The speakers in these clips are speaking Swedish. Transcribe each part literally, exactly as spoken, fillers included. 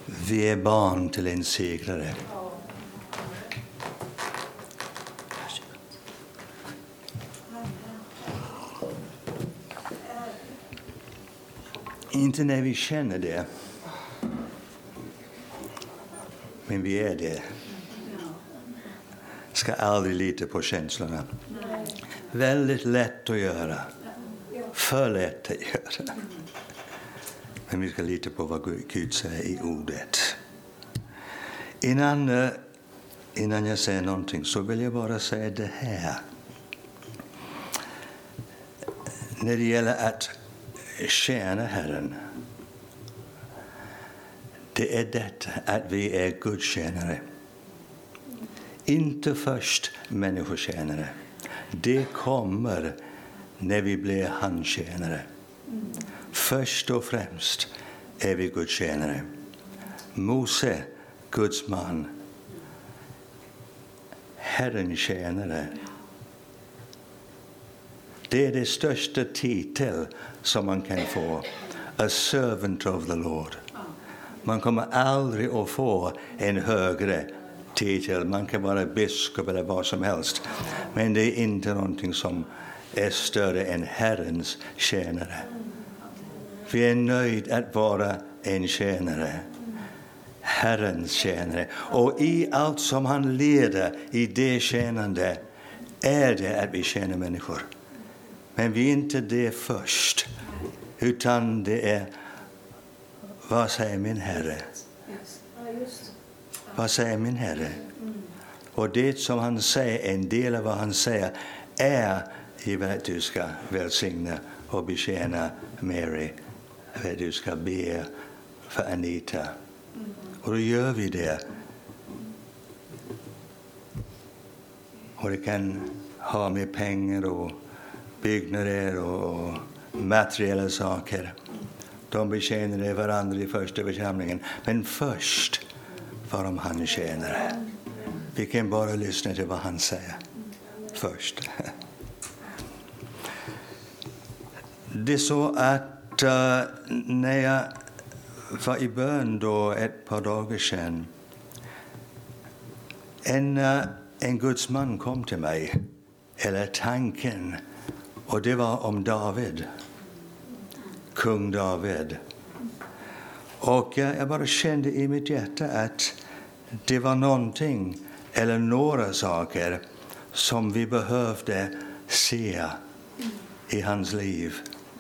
Vi är barn till en segrare. Inte när vi känner det. Men vi är det. Ska aldrig lita på känslorna. Väldigt lätt att göra. För lätt att göra. Men vi ska lita på vad Gud säger i ordet. Innan, innan jag säger någonting så vill jag bara säga det här. När det gäller att tjäna Herren. Det är detta att vi är gudstjänare. Inte först människotjänare. Det kommer när vi blir handtjänare. Först och främst är vi gudstjänare. Mose, Guds man. Herren tjänare. Det är det största titel som man kan få. A servant of the Lord. Man kommer aldrig att få en högre titel. Man kan vara biskop eller vad som helst. Men det är inte någonting som är större än Herrens tjänare. Vi är nöjd att vara en tjänare. Herrens tjänare. Och i allt som han leder i det tjänande är det att vi tjänar människor. Men vi är inte det först. Utan det är, vad säger min Herre? Vad säger min Herre? Och det som han säger, en del av vad han säger, är givet att du ska välsigna och betjäna Mary. Att du ska be för Anita. Och då gör vi det. Och det kan ha med pengar och byggnader och materiella saker. De betjänar varandra i första församlingen. Men först var de han tjänare. Vi kan bara lyssna till vad han säger. Först. Det är så att uh, när jag var i bön då ett par dagar sedan. En, uh, en Guds man kom till mig. Eller tanken. Och det var om David. Kung David. Och uh, jag bara kände i mitt hjärta att det var någonting. Eller några saker. Som vi behövde se i hans liv.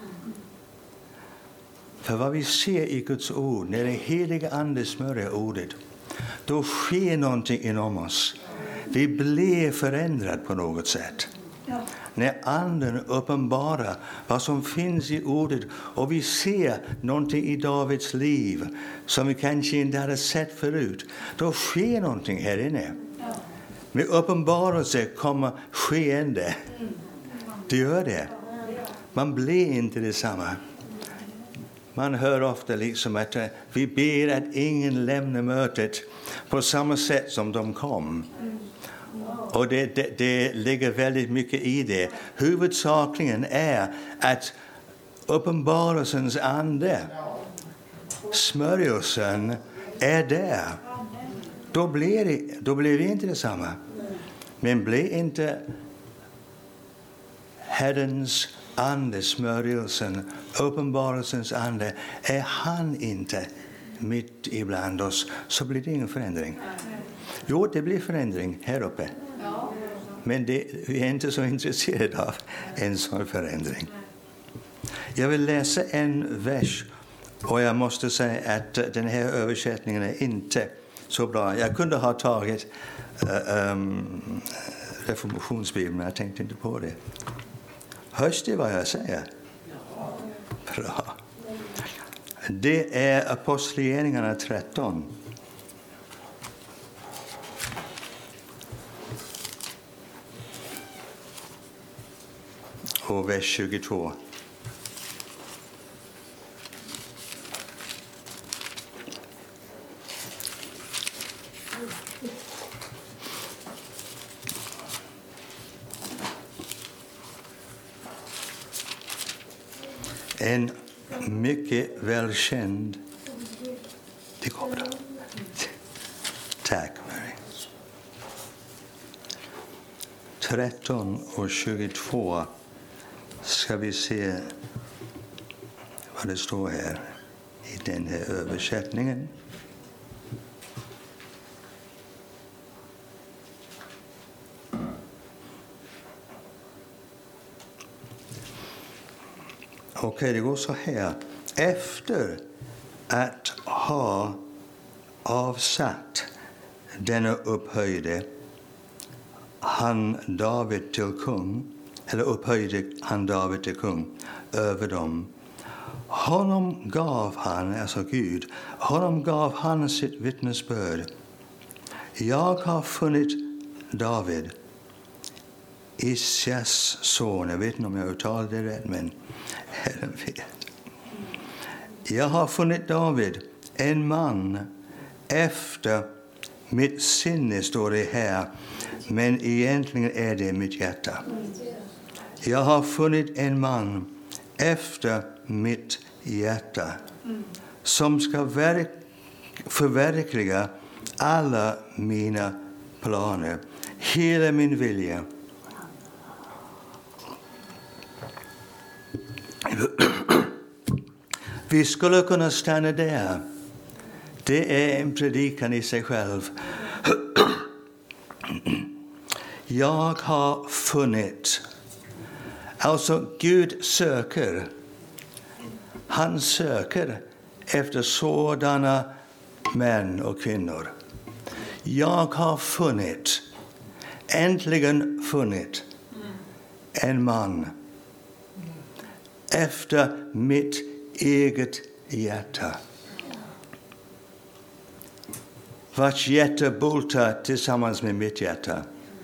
För vad vi ser i Guds ord, när det heliga ande smörjer ordet, då sker någonting inom oss. Vi blir förändrad på något sätt. Ja. När anden uppenbarar vad som finns i ordet och vi ser någonting i Davids liv som vi kanske inte hade sett förut, då sker någonting här inne. Ja. Med uppenbarelse kommer skeende. Det gör det. Man blir inte detsamma. Man hör ofta liksom att vi ber att ingen lämnar mötet på samma sätt som de kom. Och det, det, det ligger väldigt mycket i det. Huvudsakligen är att uppenbarelsens ande, smörjelsen, är där. Då blir, det, då blir vi inte detsamma. Men blir inte Herrens ande, smörjelsen, uppenbarelsens ande, är han inte mitt ibland oss, så blir det ingen förändring. Jo, det blir förändring här uppe. Men det, vi är inte så intresserade av en sån förändring. Jag vill läsa en vers och jag måste säga att den här översättningen är inte så bra. Jag kunde ha tagit uh, um, reformationsbibeln, men jag tänkte inte på det. Hörs det vad jag säger? Bra. Det är Apostlagärningarna tretton. Och vers tjugotvå. En mycket välkänd, det ska vi då. Tack, Mary. tretton och tjugotvå ska vi se vad det står här i den här översättningen. Okej, okay, det går så här. Efter att ha avsatt denna upphöjde han David till kung, eller upphöjde han David till kung över dem. Honom gav han, alltså Gud, honom gav han sitt vittnesbörd. Jag har funnit David, Isjas son. Jag vet inte om jag uttalar det rätt, men Herren vet. Jag har funnit David, en man efter mitt sinne, står det här. Men egentligen är det mitt hjärta. Jag har funnit en man efter mitt hjärta som ska verk- förverkliga alla mina planer, hela min vilja. Vi skulle kunna stanna där. Det är en predikan i sig själv. Jag har funnit. Alltså Gud söker. Han söker efter sådana män och kvinnor. Jag har funnit. Äntligen funnit. En man. Efter mitt eget hjärta. Vars hjärta bultar tillsammans med mitt hjärta.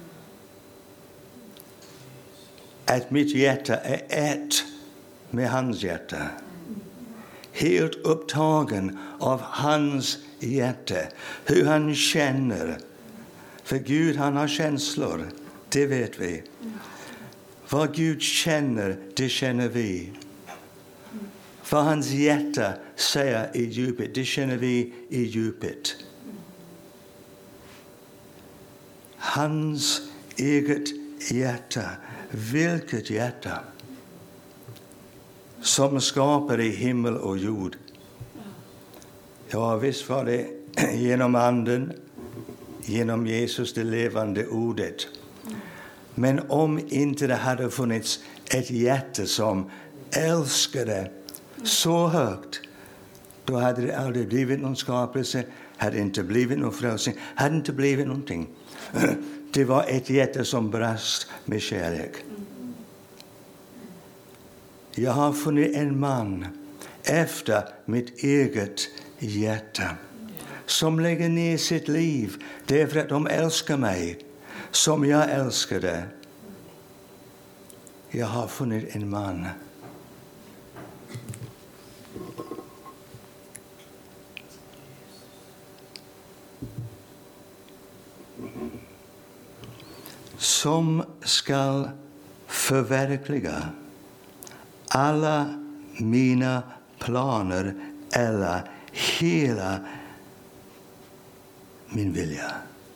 Att mitt hjärta är ett med hans hjärta. Helt upptagen av hans hjärta. Hur han känner. För Gud, han har känslor. Det vet vi. Vad Gud känner, det känner vi. Vad hans hjärta säger i djupet, det känner vi i djupet. Hans eget hjärta. Vilket hjärta som skapar i himmel och jord. Ja, visst var det genom anden, genom Jesus, det levande ordet. Men om inte det hade funnits ett hjärta som älskade så högt, då hade det aldrig blivit någon skapelse, hade inte blivit någon frälsning, hade inte blivit någonting. Det var ett hjärta som brast med kärlek. Jag har funnit en man efter mitt eget hjärta som lägger ner sitt liv därför att de älskar mig som jag älskade. Jag har funnit en man. Som ska förverkliga alla mina planer eller hela min vilja.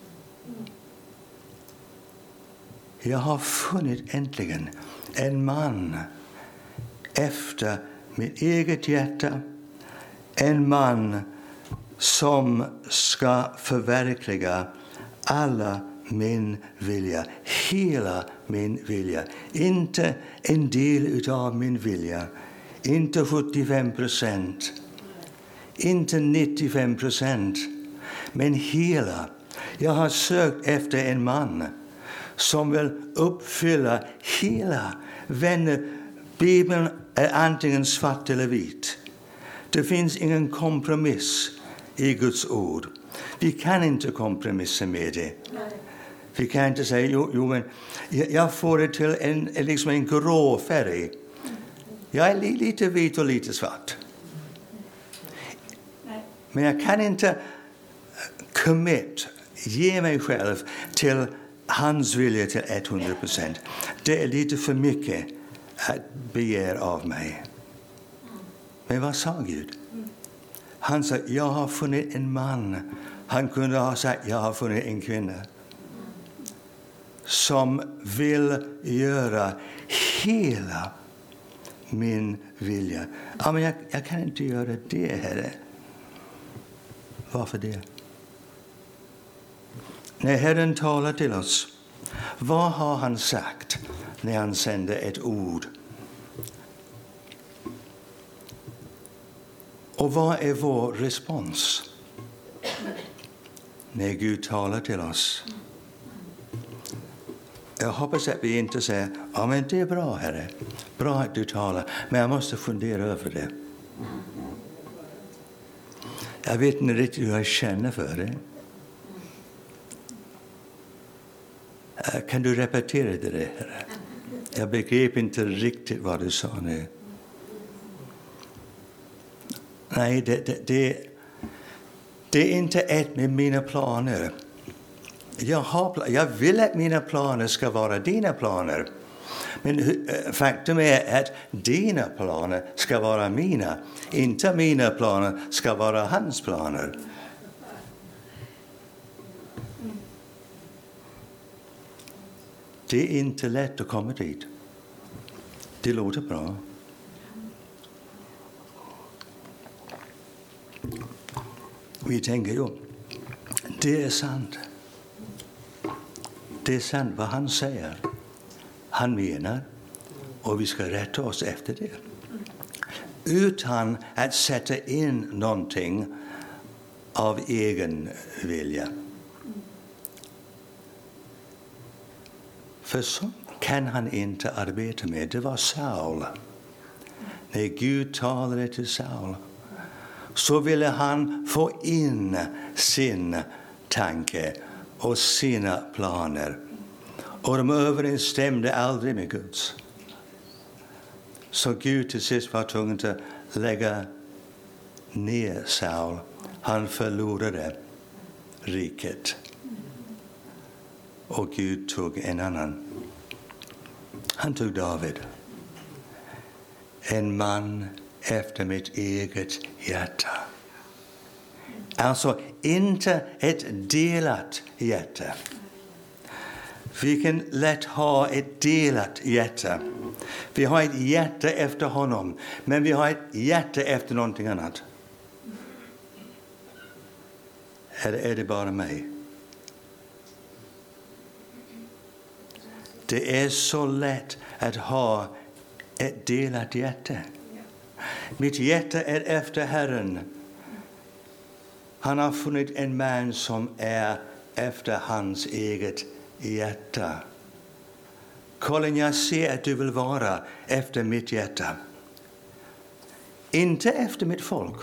Jag har funnit äntligen en man efter mitt eget hjärta. En man som ska förverkliga alla min vilja, hela min vilja. Inte en del av min vilja, inte sjuttiofem procent, inte nittiofem procent, men hela. Jag har sökt efter en man som vill uppfylla hela. Vänner, Bibeln är antingen svart eller vit. Det finns ingen kompromiss i Guds ord. Vi kan inte kompromissa med det. Vi kan inte säga, jo, jo men jag får det till en, liksom en grå färg. Jag är lite vit och lite svart. Men jag kan inte commit, ge mig själv till hans vilja till hundra procent. Det är lite för mycket att begära av mig. Men vad sa Gud? Han sa, jag har funnit en man. Han kunde ha sagt, jag har funnit en kvinna. Som vill göra hela min vilja. Ja, men jag, jag kan inte göra det, Herre. Varför det? När Herren talar till oss, vad har han sagt när han sänder ett ord? Och vad är vår respons när Gud talar till oss? Jag hoppas att vi inte säger, ja men det är bra, Herre. Bra att du talar, men jag måste fundera över det. Jag vet inte riktigt hur jag känner för det. Kan du repetera det, Herre? Jag begrep inte riktigt vad du sa nu. Nej, det, det, det, det är inte ett med mina planer. Jag, har, jag vill att mina planer ska vara dina planer. Men faktum är att dina planer ska vara mina. Inte mina planer ska vara hans planer. Det är inte lätt att komma dit. Det låter bra. Vi tänker ju, det är sant. Det är sant vad han säger. Han menar, och vi ska rätta oss efter det. Utan att sätta in någonting av egen vilja. För så kan han inte arbeta med. Det var Saul. När Gud talade till Saul, så ville han få in sin tanke och sina planer. Och de överensstämde aldrig med Guds. Så Gud till sist var tvungen att lägga ner Saul. Han förlorade riket. Och Gud tog en annan. Han tog David. En man efter mitt eget hjärta. Alltså inte ett delat hjärta. Vi kan lätt ha ett delat hjärta. Vi har ett hjärta efter honom, men vi har ett hjärta efter någonting annat. Eller är det bara mig? Det är så lätt att ha ett delat hjärta. Mitt hjärta är efter Herren. Han har funnit en man som är efter hans eget hjärta. Colin, jag ser att du vill vara efter mitt hjärta. Inte efter mitt folk.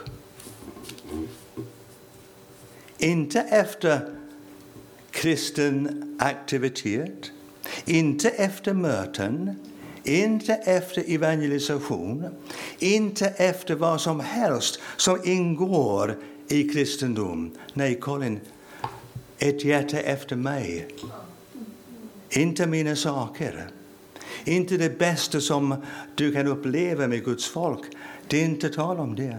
Inte efter kristen aktivitet. Inte efter möten. Inte efter evangelisation. Inte efter vad som helst som ingår i kristendom. Nej, Colin, ett hjärta efter mig. Inte mina saker. Inte det bästa som du kan uppleva med Guds folk. Det är inte tal om det.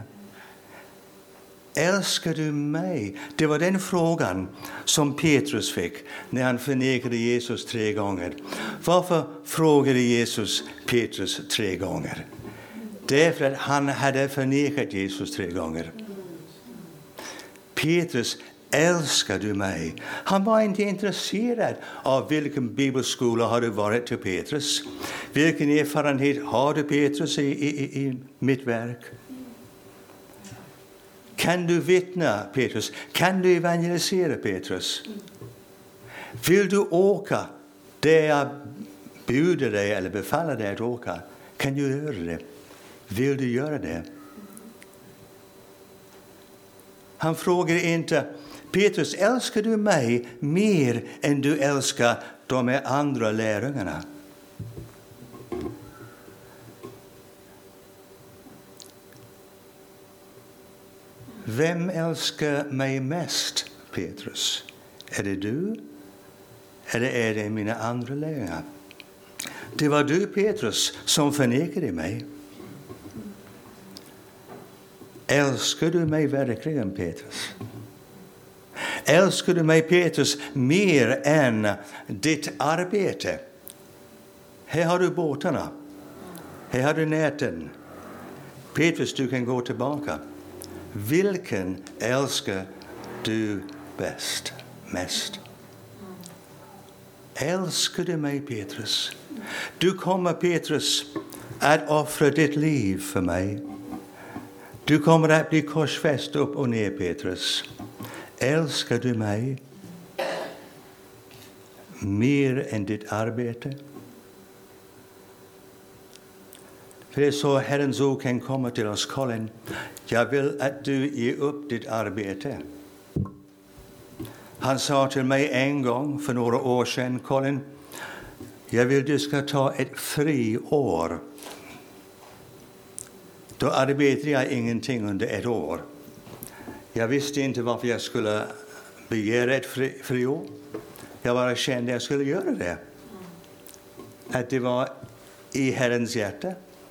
Älskar du mig? Det var den frågan som Petrus fick när han förnekade Jesus tre gånger. Varför frågade Jesus Petrus tre gånger? Därför att han hade förnekat Jesus tre gånger. Petrus, älskar du mig? Han var inte intresserad av vilken bibelskola har du varit till Petrus. Vilken erfarenhet har du Petrus i, i, i mitt verk? Kan du vittna, Petrus? Kan du evangelisera, Petrus? Vill du åka där jag bjuder dig eller befaller dig att åka? Kan du göra det? Vill du göra det? Han frågar inte, Petrus, älskar du mig mer än du älskar de andra lärjungarna? Vem älskar mig mest, Petrus? Är det du? Eller är det mina andra lärjungar? Det var du, Petrus, som förnekade mig. älskar du mig verkligen, Petrus? Älskar du mig, Petrus, mer än ditt arbete? Här har du båtarna. Här har du näten. Petrus, du kan gå tillbaka. Vilken älskar du bäst, mest? Älskar du mig, Petrus? Du kommer, Petrus, att offra ditt liv för mig. Du kommer att bli korsfäst upp och ner, Petrus. Älskar du mig mer än ditt arbete? För det är så Herrens ord kan komma till oss, Colin. Jag vill att du ger upp ditt arbete. Han sa till mig en gång för några år sedan, Colin, jag vill att du ska ta ett friår. Då arbetade jag ingenting under ett år. Jag visste inte varför jag skulle begära ett fri, friår. Jag bara kände att jag skulle göra det. Att det var i Herrens hjärta.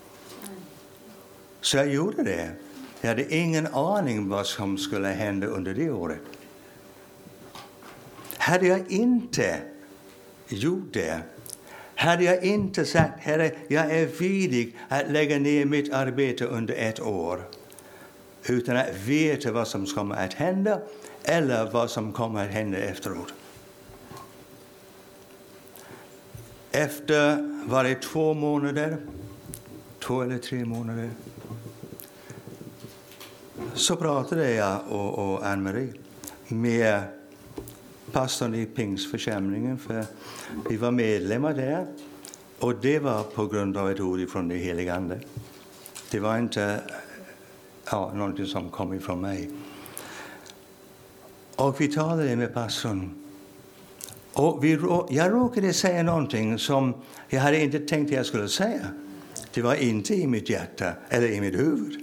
Så jag gjorde det. Jag hade ingen aning vad som skulle hända under det året. Hade jag inte gjort det, hade jag inte sagt, Herre, jag är villig att lägga ner mitt arbete under ett år utan att veta vad som kommer att hända eller vad som kommer att hända efteråt. Efter var det två månader, två eller tre månader, så pratade jag och, och Anne-Marie med pastorn i Pingstförsamlingen, för vi var medlemmar där, och det var på grund av ett ord från det heliga Ande. Det var inte ja, någonting som kom ifrån mig. Och vi talade med pastorn. Och vi, jag råkade säga någonting som jag hade inte tänkt att jag skulle säga. Det var inte i mitt hjärta eller i mitt huvud.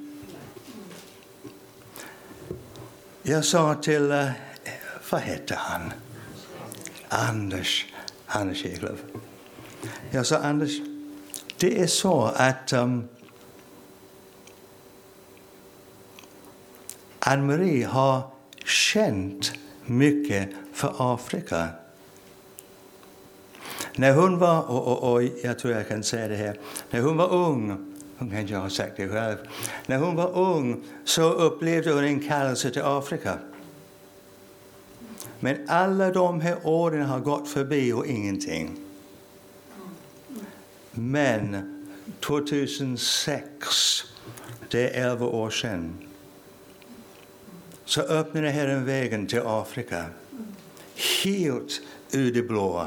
Jag sa till, uh, vad hette han? Anders. Anders Eklöf. Jag sa, Anders, det är så att um, Anne-Marie har känt mycket för Afrika. När hon var, och, och, och jag tror jag kan säga det här, när hon var ung, hon kanske har sagt det själv, när hon var ung så upplevde hon en kallelse till Afrika. Men alla de här åren har gått förbi och ingenting. Men tjugohundrasex, det är elva år sedan, så öppnade Herren vägen till Afrika. Helt ur det blåa.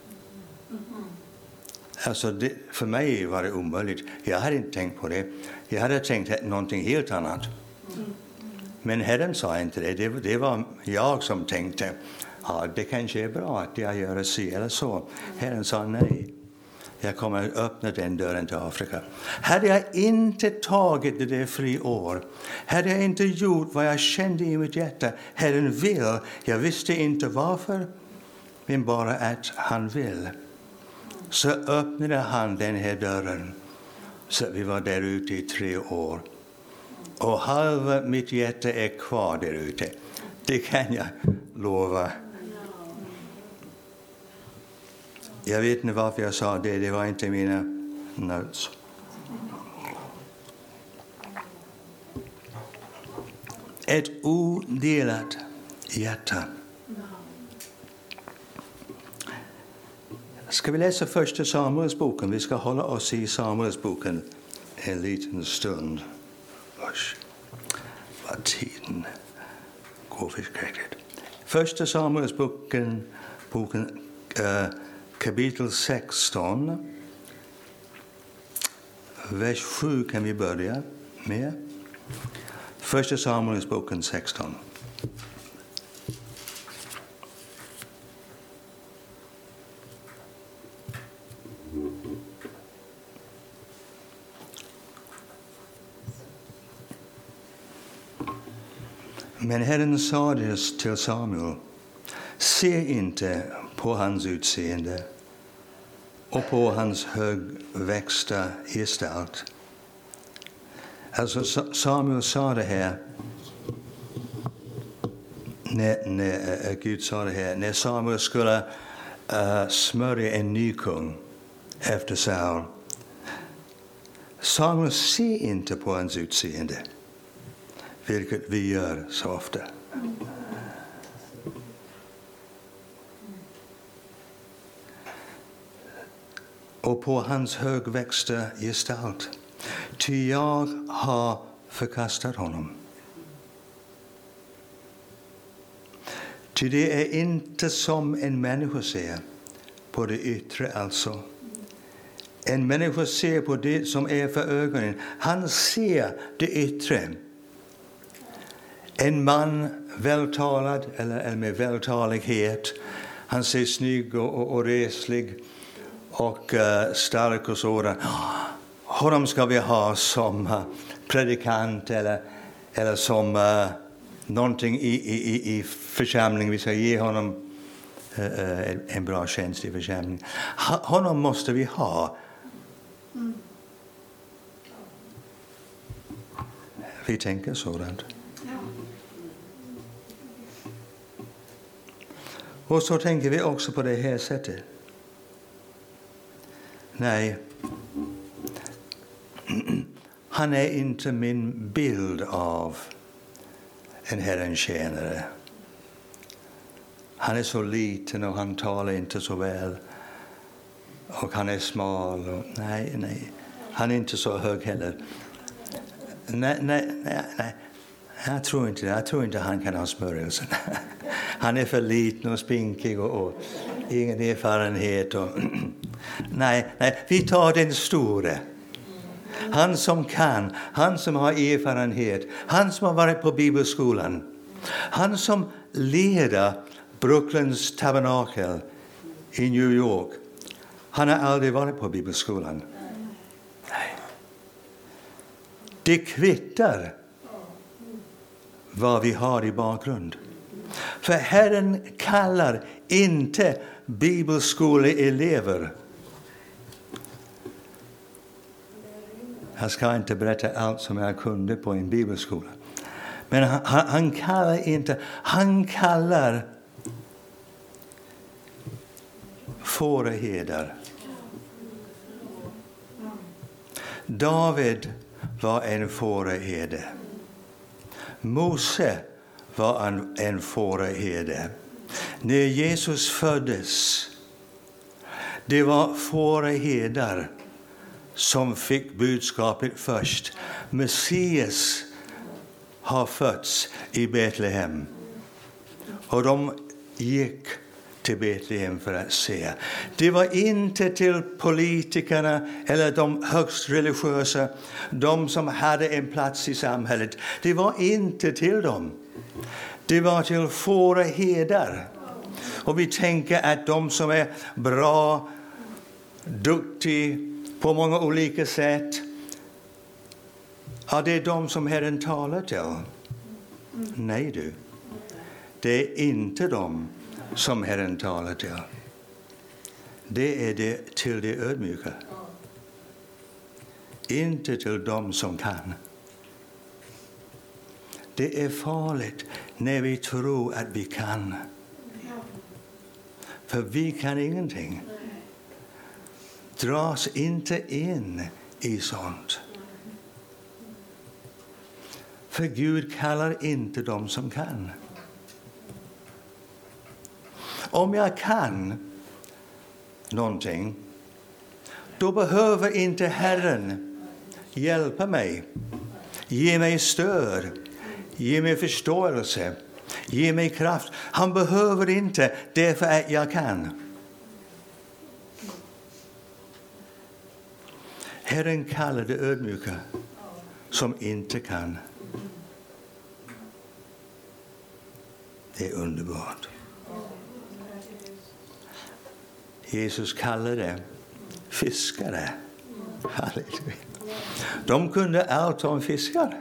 Alltså det, för mig var det omöjligt. Jag hade inte tänkt på det. Jag hade tänkt någonting helt annat. Men Herren sa inte det. Det, det var jag som tänkte, ja, det kanske är bra att jag gör så eller så. Herren sa nej. Jag kommer att öppna den dörren till Afrika. Hade jag inte tagit det där fri år, hade jag inte gjort vad jag kände i mitt hjärta, Herren vill, jag visste inte varför, men bara att han vill, så öppnade han den här dörren. Så vi var där ute i tre år. Och halva mitt hjärta är kvar där ute. Det kan jag lova. Jag vet inte varför jag sa det. Det var inte mina notes. Ett odelat hjärta. Ska vi läsa första Samuelsboken? Vi ska hålla oss i Samuelsboken en liten stund. Vars, vad tiden går förskräckligt. Första Samuelsboken, boken, uh, kapitel sexton. Vers sju kan vi börja med. Första Samuelsboken sexton. Men Herren sade till Samuel, se inte på hans utseende och på hans högväxta gestalt, Alltså Samuel sa det här. När, när uh, Gud sa det här. När Samuel skulle uh, smörja en ny kung efter Saul. Samuel ser inte på hans utseende. Vilket vi gör så ofta. Och på hans högväxta gestalt. Ty jag har förkastat honom. Ty det är inte som en människa ser på det yttre alltså. En människa ser på det som är för ögonen. Han ser det yttre. En man vältalad eller, eller med vältalighet. Han ser snygg och, och, och reslig och uh, stark och sådan. Honom ska vi ha som uh, predikant eller, eller som uh, någonting i, i, i församling. Vi ska ge honom uh, en, en bra tjänst i församling. Ha, honom måste vi ha. Mm. Vi tänker sådant. Och så tänker vi också på det här sättet. Nej, han är inte min bild av en Herrens tjänare. Han är så liten och han talar inte så väl. Och han är smal. Och, nej, nej. Han är inte så hög heller. Nej, nej, nej, nej. Jag tror inte det. Jag tror inte han kan ha smörjelsen. Han är för liten och spinkig och, och ingen erfarenhet. Och nej, nej, vi tar den store. Han som kan, han som har erfarenhet, han som har varit på bibelskolan. Han som leder Brooklands tabernakel i New York. Han har aldrig varit på bibelskolan. Nej. Det kvittar vad vi har i bakgrund. För Herren kallar inte bibelskoleelever. Jag ska inte berätta allt som jag kunde på en bibelskola. Men han, han kallar inte, han kallar fåraherdar. David var en fåraherde. Mose var en, en fåraherde. När Jesus föddes, det var fåraherdar som fick budskapet först. Messias har fötts i Betlehem. Och de gick till Betlehem för att se. Det var inte till politikerna eller de högst religiösa, de som hade en plats i samhället. Det var inte till dem. Det var till fåraherdar. Och vi tänker att de som är bra, duktiga på många olika sätt, ja, det är de som Herren talar till. Mm. Nej du, det är inte de som Herren talar till. Det är det till de ödmjuka. Inte till de som kan. Det är farligt när vi tror att vi kan. För vi kan ingenting. Dras inte in i sånt. För Gud kallar inte dem som kan. Om jag kan någonting, då behöver inte Herren hjälpa mig. Ge mig stöd. Ge mig förståelse. Ge mig kraft. Han behöver inte därför att jag kan. Herren kallar det ödmjuka som inte kan. Det är underbart. Jesus kallade det fiskare. Halleluja. De kunde allt om fiskar.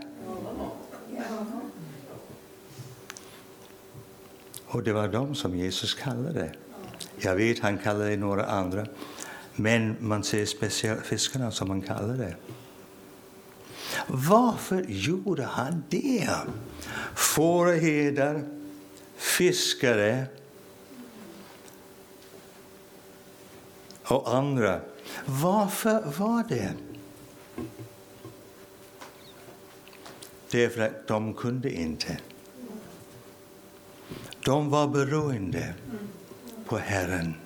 Och det var de som Jesus kallade. Jag vet han kallade några andra. Men man ser speciellt fiskarna som man kallar det. Varför gjorde han det? Fåraherdar, fiskare och andra. Varför var det? Därför att de kunde inte. De var beroende på Herren.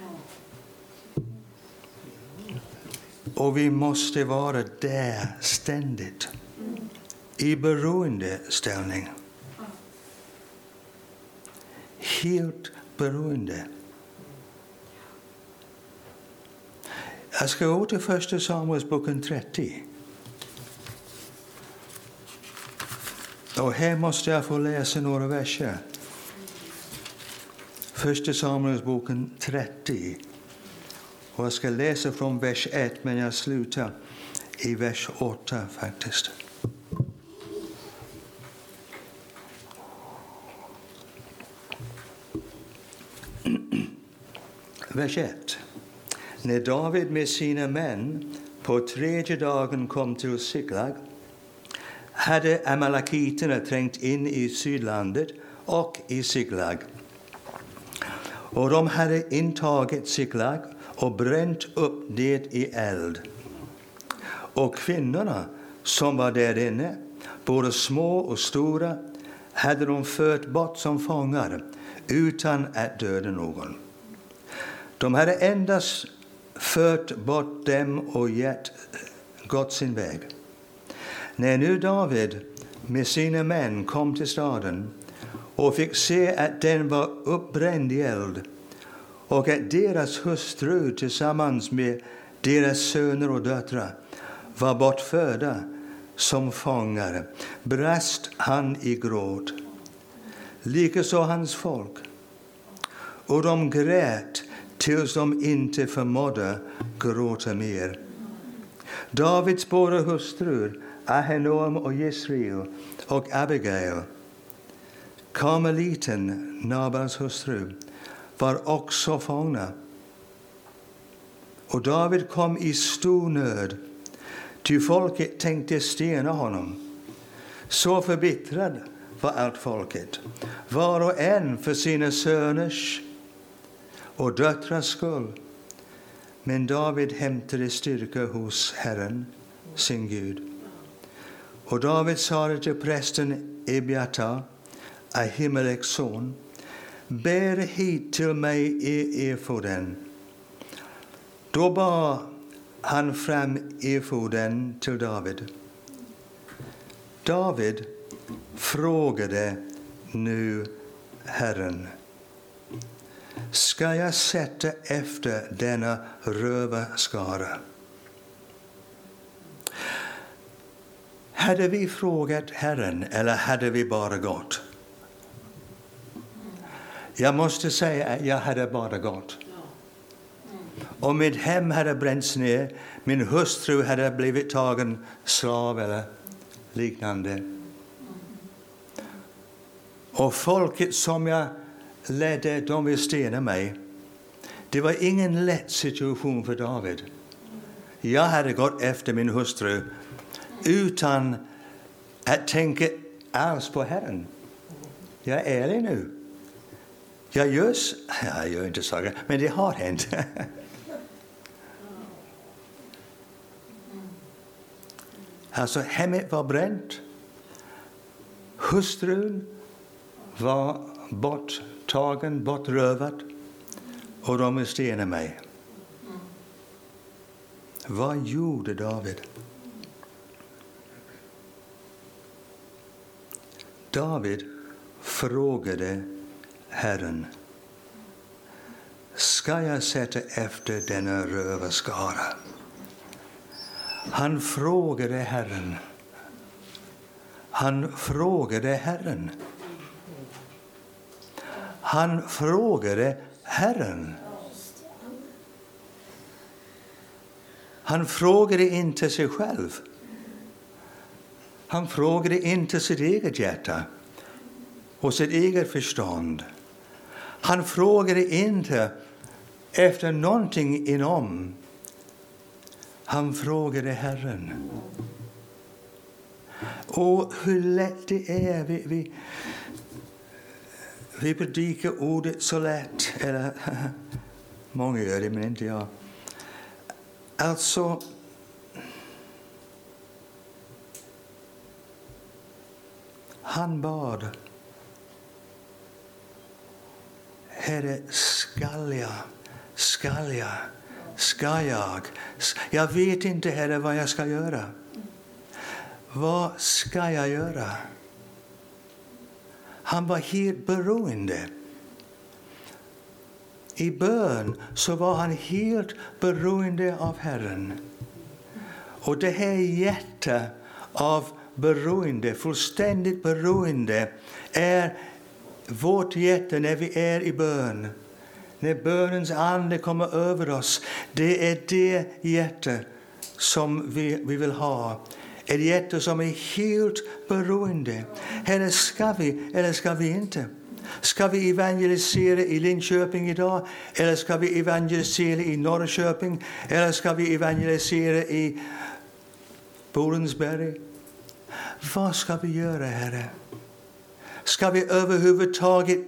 Och vi måste vara där ständigt. I beroendeställning. Helt beroende. Jag ska gå till första Samuelsboken trettio. Och här måste jag få läsa några verser. Första Samuelsboken trettio. Och jag ska läsa från vers ett, men jag slutar i vers åtta faktiskt. Vers ett. När David med sina män på tredje dagen kom till Siklag hade amalekiterna trängt in i sydlandet och i Siklag. Och de hade intagit Siklag och bränt upp det i eld. Och kvinnorna som var där inne, både små och stora, hade de fört bort som fångar utan att döda någon. De hade endast fört bort dem och gett, gått sin väg. När nu David med sina män kom till staden och fick se att den var uppbränd i eld och att deras hustru tillsammans med deras söner och döttrar var bortförda som fångar, brast han i gråt. Likaså hans folk. Och de grät tills de inte förmådde gråta mer. Davids båda hustrur, Ahinoam och Jezreel och Abigail, Karmeliten, Nabals hustru, var också fångna. Och David kom i stor nöd, ty folket tänkte stena honom. Så förbittrad var allt folket, var och en för sina söners och döttrars skull. Men David hämtade styrka hos Herren, sin Gud. Och David sa till prästen Ebiatar, Ahimeleks son, bär hit till mig i efoden. Då bar han fram efoden till David. David frågade nu Herren, ska jag sätta efter denna rövarskara? Hade vi frågat Herren eller hade vi bara gått? Jag måste säga att jag hade bara gått. Om mitt hem hade bränts ner, min hustru hade blivit tagen slav eller liknande. Och folket som jag ledde, de vill stena mig. Det var ingen lätt situation för David. Jag hade gått efter min hustru utan att tänka alls på Herren. Jag är ärlig nu. Jag gör, jag gör inte saker, men det har hänt. Alltså hemmet var bränt. Hustrun var borttagen, bortrövad. Och de vill stena mig. Vad gjorde David? David frågade Herren, ska jag sätta efter denna rövarskara? Han frågade Herren. Han frågade Herren. Han frågade Herren. Han frågade inte sig själv. Han frågade inte sitt eget hjärta och sitt eget förstånd. Han frågade inte efter någonting inom. Han frågade Herren. Och hur lätt det är. Vi, vi, vi predikar ordet så lätt. Eller, många gör det, men inte jag. Alltså, han bad. Herre, skall jag, skall jag, ska jag? Jag vet inte, Herre, vad jag ska göra. Vad ska jag göra? Han var helt beroende. I bön så var han helt beroende av Herren. Och det här hjärta av beroende, fullständigt beroende, är vårt hjärta när vi är i bön. När bönens ande kommer över oss. Det är det hjärta som vi, vi vill ha. Ett hjärta som är helt beroende. Herre, ska vi eller ska vi inte? Ska vi evangelisera i Linköping idag? Eller ska vi evangelisera i Norrköping? Eller ska vi evangelisera i Borensberg? Vad ska vi göra, Herre? Ska vi överhuvudtaget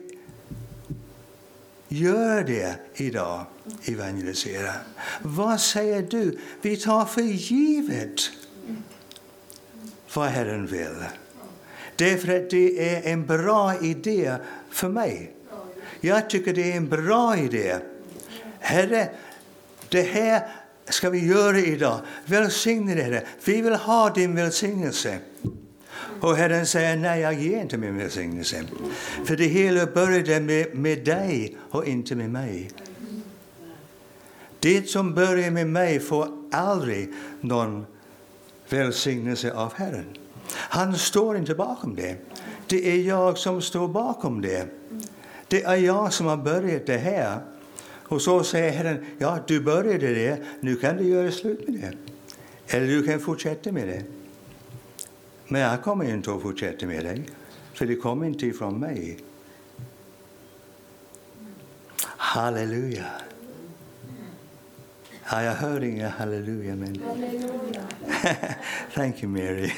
göra det idag? Evangelisera. Vad säger du? Vi tar för givet vad Herren vill. Därför att det är en bra idé för mig. Jag tycker det är en bra idé. Herre, det här ska vi göra idag. Välsigna det. Vi vill ha din välsignelse. Och Herren säger, nej, jag ger inte min välsignelse. För det hela började med, med dig och inte med mig. Det som börjar med mig får aldrig någon välsignelse av Herren. Han står inte bakom det. Det är jag som står bakom det. Det är jag som har börjat det här. Och så säger Herren, ja, du började det. Nu kan du göra slut med det. Eller du kan fortsätta med det. Men jag kommer inte att fortsätta med det. För det kommer inte ifrån mig. Halleluja. Ja, jag hör inga halleluja. Men... Thank you, Mary.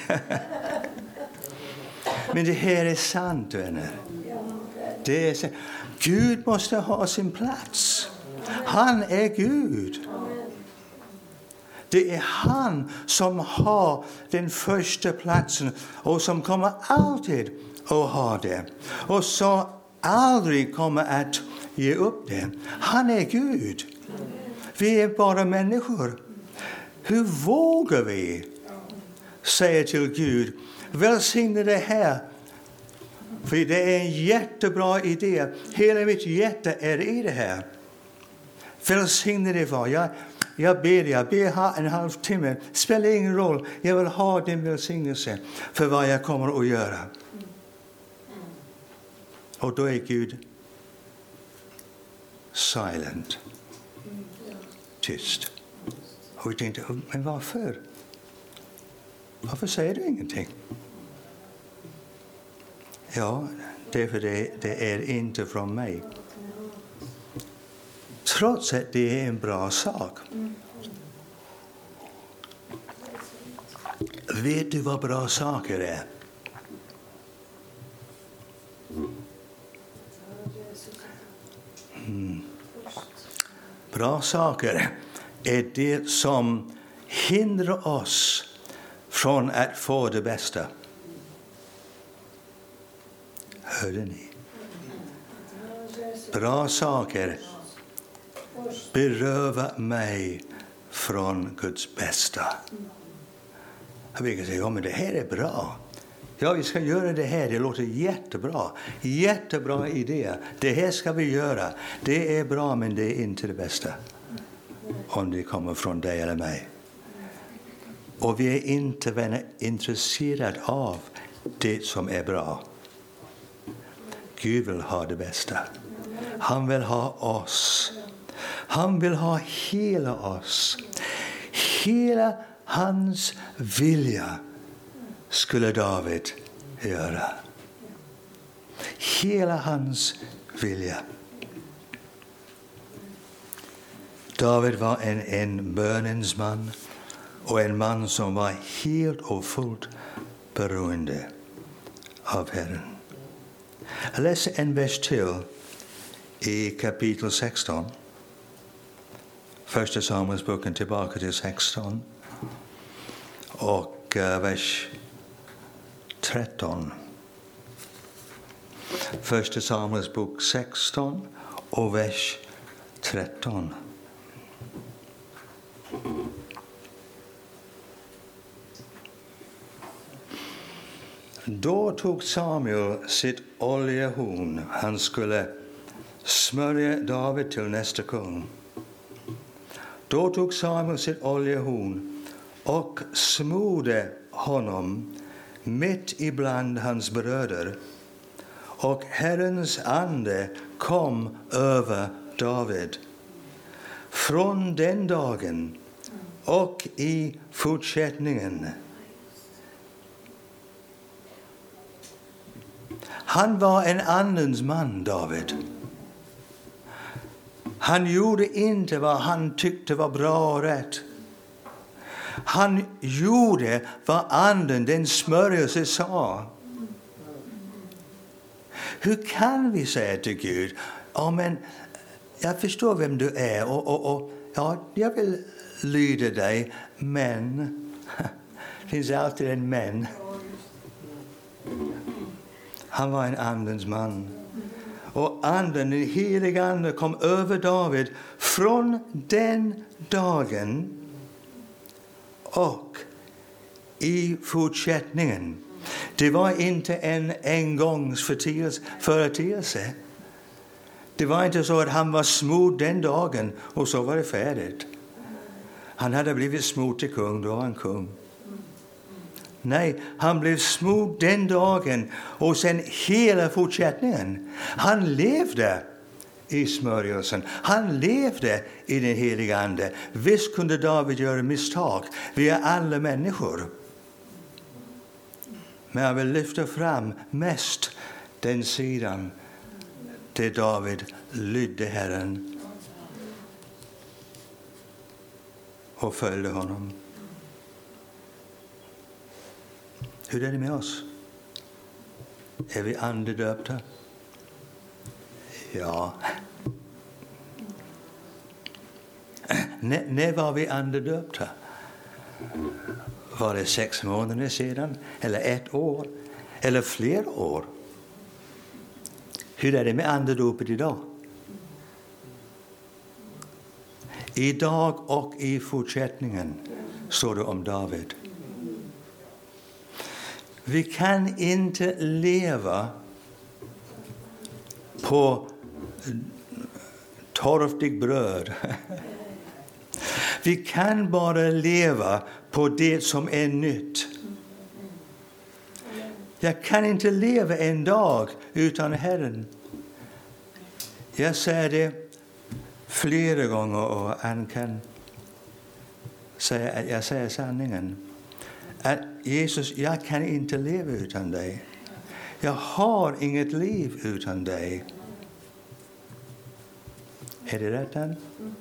Men det här är sant, vänner. Det är sant. Gud måste ha sin plats. Han är Gud. Det är han som har den första platsen och som kommer alltid att ha det. Och så aldrig kommer att ge upp det. Han är Gud. Vi är bara människor. Hur vågar vi säga till Gud, välsigna det här? För det är en jättebra idé. Hela mitt hjärta är i det här. Välsigna det var. Jag, jag ber, jag ber ha en halvtimme. Spelar ingen roll. Jag vill ha din välsignelse för vad jag kommer att göra. Och då är Gud silent. Tyst. Och vi tänkte, men varför? Varför säger du ingenting? Ja, därför det, det är inte från mig. Trots att det är en bra sak. Vet du vad bra saker är? Mm. Bra saker är det som hindrar oss från att få det bästa. Hörde ni? Bra saker berövar mig från Guds bästa. Jag kan säga, ja men det här är bra. Ja, vi ska göra det här. Det låter jättebra. Jättebra idé. Det här ska vi göra. Det är bra, men det är inte det bästa. Om det kommer från dig eller mig. Och vi är inte vänner intresserade av det som är bra. Gud vill ha det bästa. Han vill ha oss. Han vill ha hela oss. Hela hans vilja skulle David göra. Hela hans vilja. David var en, en bönens man och en man som var helt och fullt beroende av Herren. Jag läser en vers till i kapitel sexton. Första Samuelsboken tillbaka till sexton. Och uh, vers tretton. Första Samuelsbok sexton och vers tretton. Då tog Samuel sitt oljehorn. Han skulle smörja David till nästa kung. Då tog Samuel sitt oljehorn och smorde honom mitt ibland hans bröder. Och Herrens ande kom över David. Från den dagen och i fortsättningen. Han var en andens man, David. Han gjorde inte vad han tyckte var bra och rätt. Han gjorde vad anden, den smörjelse, sa. Hur kan vi säga till Gud, ja, men jag förstår vem du är och, och, och ja, jag vill lyda dig, men det finns alltid en men. Han var en andens man. Och anden, den heliga ande, kom över David från den dagen och i fortsättningen. Det var inte en engångsföreteelse. Det var inte så att han var smord den dagen och så var det färdigt. Han hade blivit smord till kung, då var han kung. Nej, han blev smord den dagen och sen hela fortsättningen. Han levde i smörjelsen. Han levde i den heliga ande. Visst kunde David göra misstag. Vi är alla människor. Men jag vill lyfta fram mest den sidan där David lydde Herren och följde honom. Hur är det med oss? Är vi andedöpta? Ja. N- när var vi andedöpta? Var det sex månader sedan? Eller ett år? Eller fler år? Hur är det med andedopet idag? Idag och i fortsättningen står det om David. Vi kan inte leva på torftigt bröd. Vi kan bara leva på det som är nytt. Jag kan inte leva en dag utan Herren. Jag säger det flera gånger och han kan säga att jag säger sanningen. Att Jesus, jag kan inte leva utan dig. Jag har inget liv utan dig. Är det rätt än?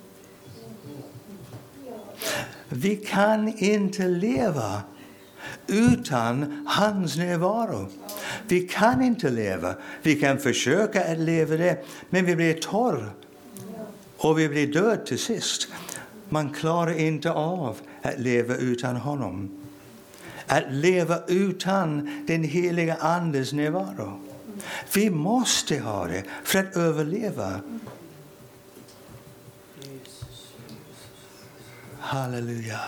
Vi kan inte leva utan hans närvaro. Vi kan inte leva. Vi kan försöka att leva det, men vi blir torr. Och vi blir död till sist. Man klarar inte av att leva utan honom. Att leva utan den heliga andes närvaro. Vi måste ha det för att överleva. Halleluja.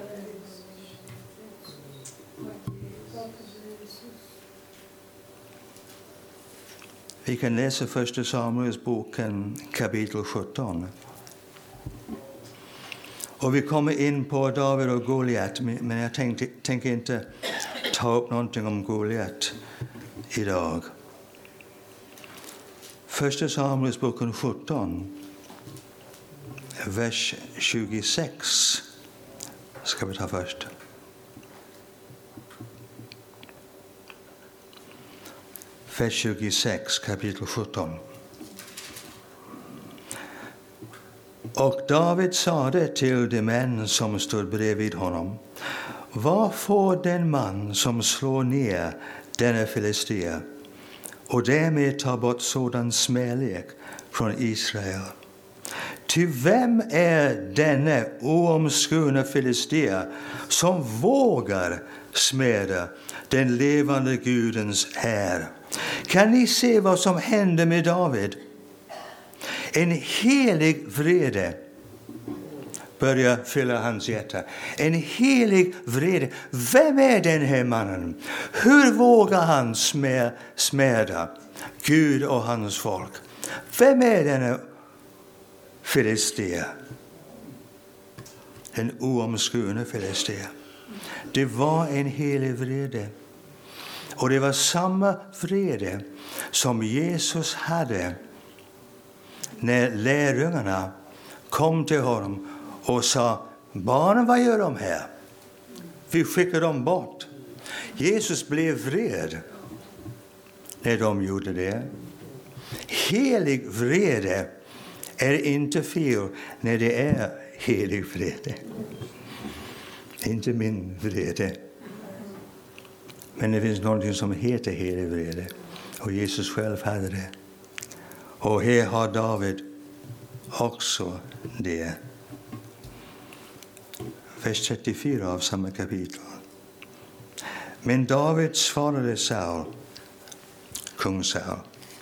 Vi kan läsa första Samuelsboken kapitel sjutton. Och vi kommer in på David och Goliat, men jag tänkte, tänker inte ta upp någonting om Goliat idag. Första Samuelsboken sjutton, vers tjugosex ska vi ta först. Vers tjugosex, kapitel sjutton. Och David sade till de män som stod bredvid honom: vad får den man som slår ner denna filistea och därmed tar bort sådan smälek från Israel? Ty vem är denna oomskurna filistea som vågar smäda den levande Gudens här? Kan ni se vad som hände med David? En helig vrede börjar fylla hans hjärta. En helig vrede. Vem är den här mannen? Hur vågar han smä, smäda Gud och hans folk? Vem är denna filistea? En oomskurna filistea. Det var en helig vrede. Och det var samma vrede som Jesus hade när lärjungarna kom till honom och sa: barnen, vad gör de här? Vi skickar dem bort. Jesus blev vred när de gjorde det. Helig vrede är inte fel när det är helig vrede. Inte min vrede. Men det finns någonting som heter helig vrede. Och Jesus själv hade det. Och här har David också det. Vers trettiofyra av samma kapitel. Men David svarade Saul, kung Saul: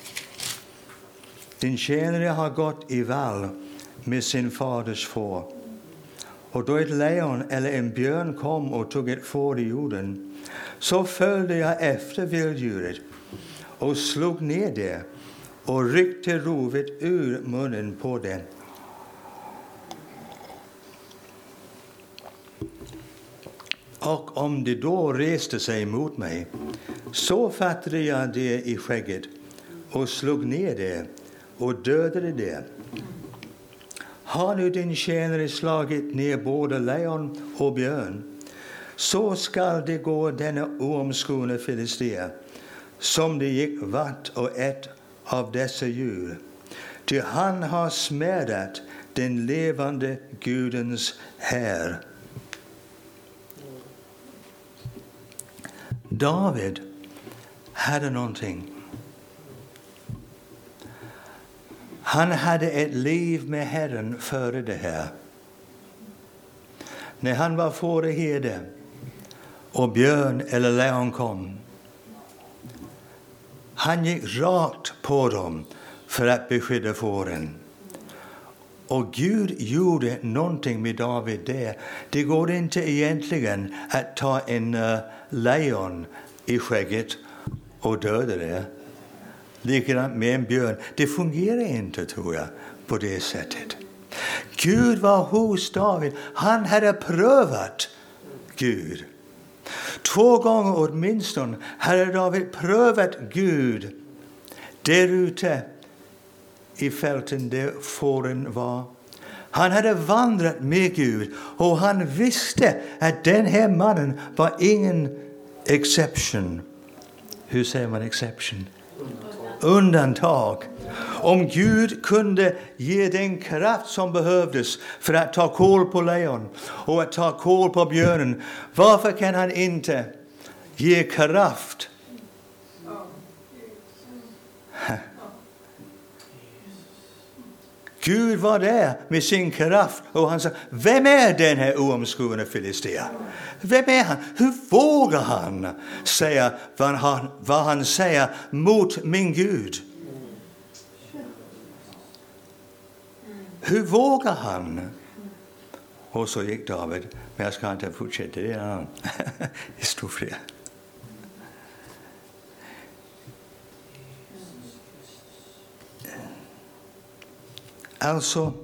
din tjänare har gått i vall med sin faders får. Och då ett lejon eller en björn kom och tog ett får i jorden, så följde jag efter vilddjuret och slog ner det och ryckte rovet ur munnen på den. Och om det då reste sig mot mig, så fattade jag det i skägget och slog ner det och dödade det. Har nu din tjänare slagit ner både lejon och björn, så skall det gå denna oomskurna filistea, som det gick vart och ett av dessa djur. Ty han har smädat den levande Gudens här. David hade någonting. Han hade ett liv med Herren före det här. När han var fåraherde och björn eller lejon kom, han gick rakt på dem för att beskydda fåren. Och Gud gjorde någonting med David där. Det går inte egentligen att ta en uh, lejon i skägget och döda det. Likadant med en björn. Det fungerar inte, tror jag, på det sättet. Gud var hos David. Han hade prövat Gud. Två gånger åtminstone hade David prövat Gud där ute i fälten där fåren var. Han hade vandrat med Gud och han visste att den här mannen var ingen exception. Hur säger man exception? Undantag. Om Gud kunde ge den kraft som behövdes för att ta koll på lejon och att ta koll på björnen, varför kan han inte ge kraft? Gud var där med sin kraft och han sa: vem är den här oomskurna filistea? Vem är han? Hur vågar han säga vad han, vad han säger mot min Gud? Hur vågar han? Och så gick David. Men jag ska inte fortsätta, det är en annan historia. Alltså,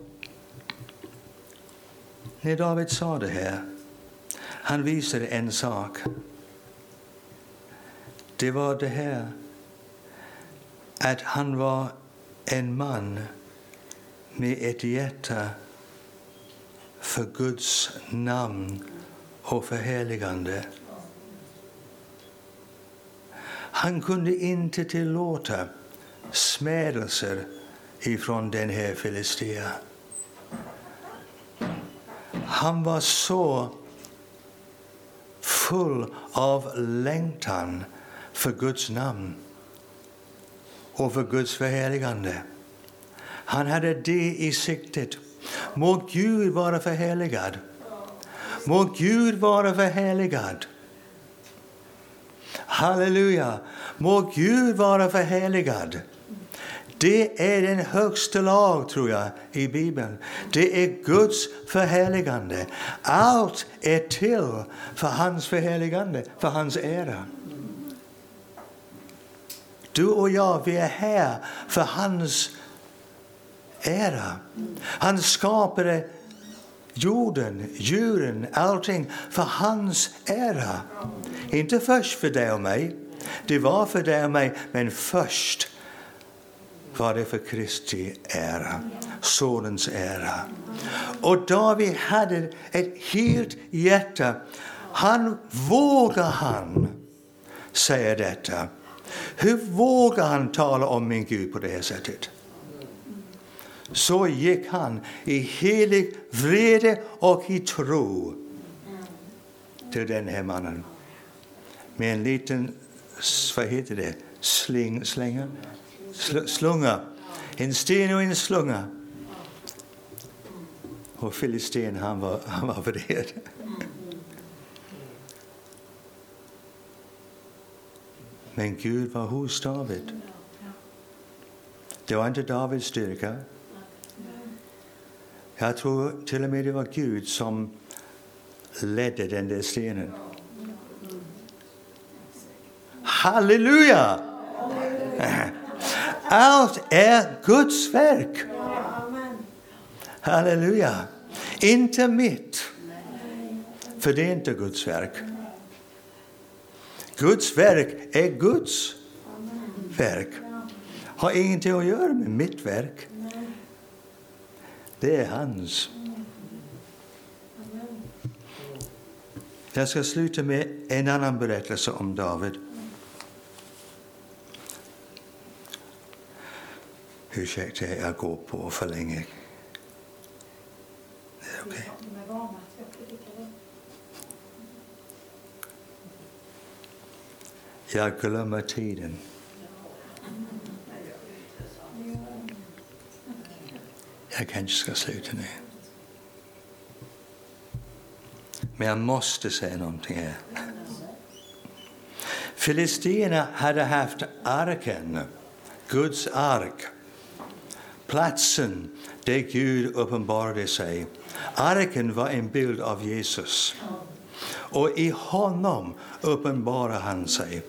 när David sa det här, han visade en sak. Det var det här att han var en man med ett hjärta för Guds namn och förhärligande. Han kunde inte tillåta smädelser ifrån den här filistea. Han var så full av längtan för Guds namn och för Guds förhärligande. Han hade det i siktet. Må Gud vara förhärligad. Må Gud vara förhärligad. Halleluja. Må Gud vara förhärligad. Det är den högsta lag, tror jag, i Bibeln. Det är Guds förhärligande. Allt är till för hans förhärligande, för hans ära. Du och jag, vi är här för hans ära. Han skapade jorden, djuren, allting för hans ära. Inte först för dig och mig. Det var för dig och mig, men först var det för Kristi ära, sonens ära. Och David hade ett helt hjärta. Han vågar han säga detta. Hur vågar han tala om min Gud på det här sättet? Så gick han i helig vrede och i tro till den här mannen. Med en liten, vad heter det, sling, slänga? Sl- slunga. En sten och en slunga. Och Filisten, han var, han var beredd. Men Gud var hos David. Det var inte Davids styrka. Jag tror till och med det var Gud som ledde den där stenen. Halleluja! Allt är Guds verk. Halleluja. Inte mitt. För det är inte Guds verk. Guds verk är Guds verk. Har ingenting att göra med mitt verk. Det är hans. Jag ska sluta med en annan berättelse om David. Ursäkta, jag går på för länge. Det är okej. Jag glömmer tiden. Jag kanske ska sluta nu. Men jag måste säga någonting här. Filisterna hade haft arken, Guds ark. Platsen där Gud uppenbarade sig. Arken var en bild av Jesus. Och i honom uppenbarade han sig.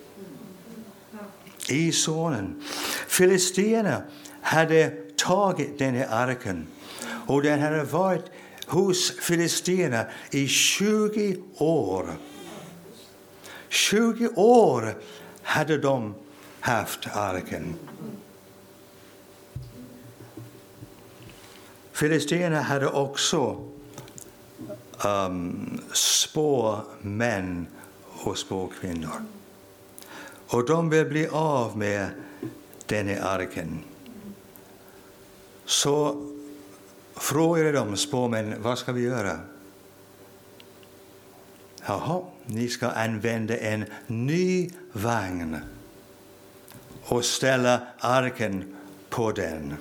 I sonen. Filisterna hade tagit den här arken. Och den hade varit hos filisterna i tjugo år. tjugo år hade de haft arken. Filisterna hade också um, spåmän och spåkvinnor. Och de vill bli av med den här arken. Så frågade de spåmän, vad ska vi göra? Jaha, ni ska använda en ny vagn och ställa arken på den.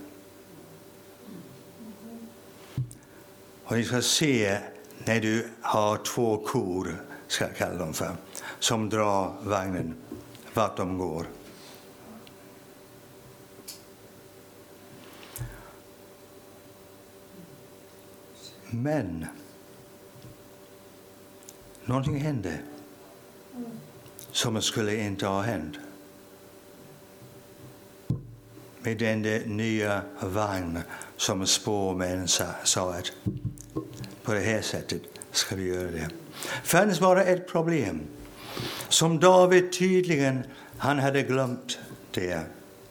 Och ni ska se när du har två kor, ska jag kalla dem för, som drar vagnen, vart de går. Men någonting hände som skulle inte ha hänt. Med den där nya vagn som spårmän sa, sa att på det här sättet ska vi göra det. Fanns bara ett problem som David tydligen han hade glömt det.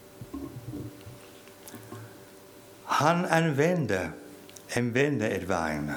Han använde använde ett vagn.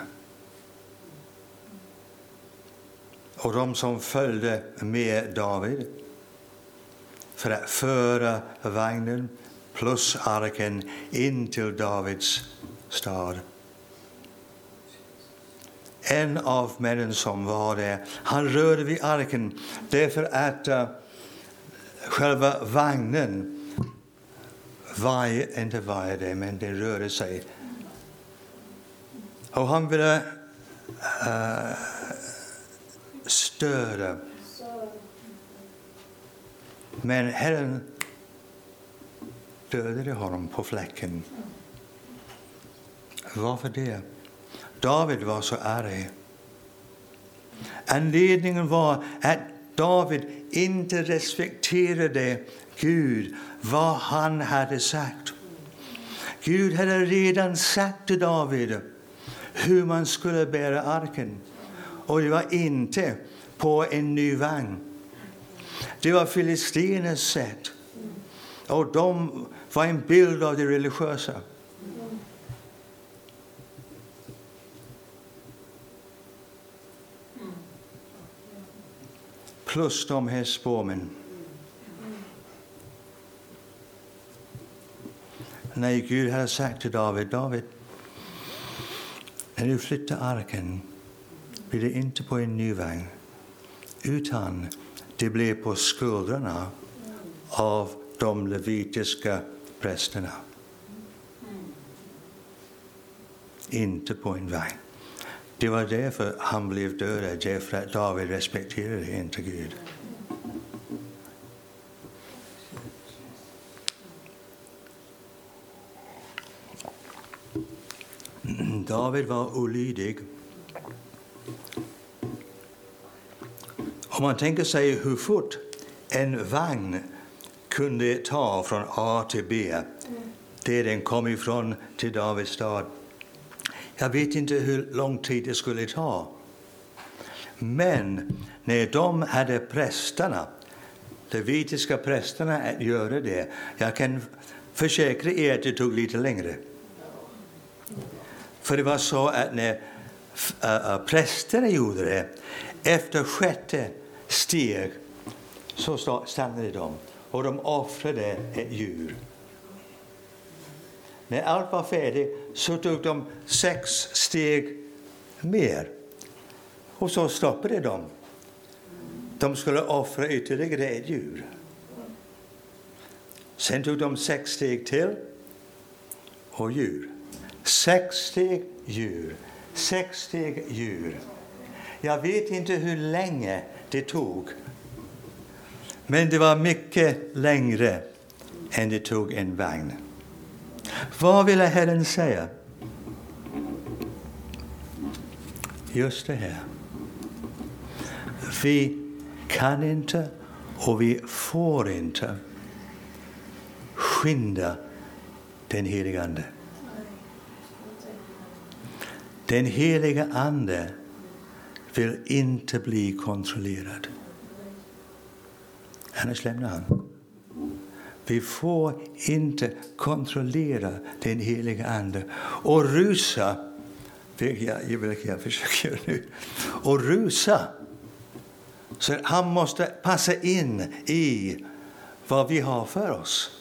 Och de som följde med David för att föra vagnen plus arken in till Davids stad. en av männen som var där, han rörde vid arken därför att uh, själva vagnen var inte var det, men det rörde sig. Och han ville uh, störa. Men Herren dödade honom på fläcken. Varför det? David var så arg. Anledningen var att David inte respekterade Gud, vad han hade sagt. Gud hade redan sagt till David hur man skulle bära arken. Och det var inte på en ny vagn. Det var filisternas sätt. Och de var en bild av det religiösa. Plus de här spåmen. När Gud hade sagt till David, David, när du flyttar arken blir det inte på en ny vagn, utan det blir på skulderna av de levitiska prästerna. Inte på en vagn. Det var därför han blev dödad, därför att David respekterade inte Gud. David var olydig. Om man tänker sig hur fort en vagn kunde ta från A till B, där den kom ifrån till Davids stad. Jag vet inte hur lång tid det skulle ta. Men när de hade prästerna, levitiska prästerna, att göra det, jag kan försäkra er att det tog lite längre. För det var så att när äh, prästerna gjorde det, efter sjätte steg så stannade de och de offrade ett djur. När allt var färdigt så tog de sex steg mer. Och så stoppade de. De skulle offra ytterligare ett djur. Sen tog de sex steg till och djur. Sex steg djur. Sex steg djur. Jag vet inte hur länge det tog. Men det var mycket längre än det tog en vagn. Vad ville Herren säga? Just det här. Vi kan inte och vi får inte skynda den heliga Ande. Den heliga Ande vill inte bli kontrollerad. Annars lämnar han. Vi får inte kontrollera den heliga Ande och rusa, vilket jag, vilket jag försöker göra nu, och rusa. Så han måste passa in i vad vi har för oss.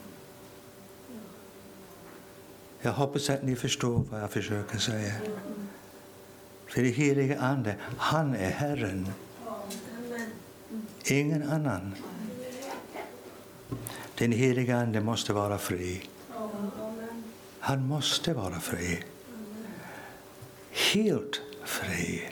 Jag hoppas att ni förstår vad jag försöker säga. För det heliga Ande, han är Herren. Ingen annan. Den heliga Ande måste vara fri. Han måste vara fri. Helt fri.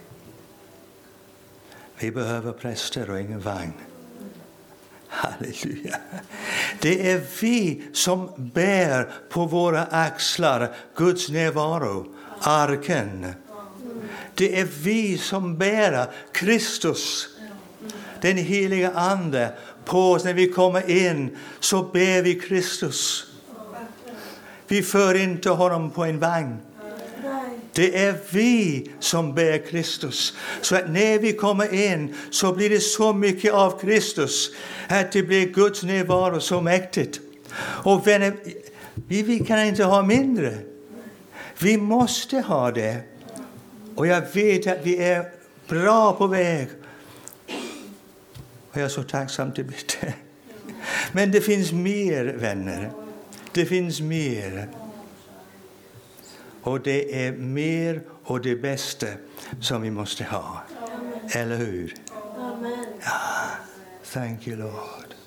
Vi behöver präster och ingen vagn. Halleluja. Det är vi som bär på våra axlar Guds närvaro, arken. Det är vi som bär Kristus, den heliga Ande, på oss. När vi kommer in så bär vi Kristus. Vi för inte honom på en vagn. Det är vi som bär Kristus. Så att när vi kommer in så blir det så mycket av Kristus att det blir Guds närvaro så mäktigt. Och vänner, vi, vi kan inte ha mindre. Vi måste ha det. Och jag vet att vi är bra på väg. Och jag är så tacksam till det. Men det finns mer, vänner. Det finns mer. Och det är mer och det bästa som vi måste ha. Amen. Eller hur? Amen. Ja, thank you Lord.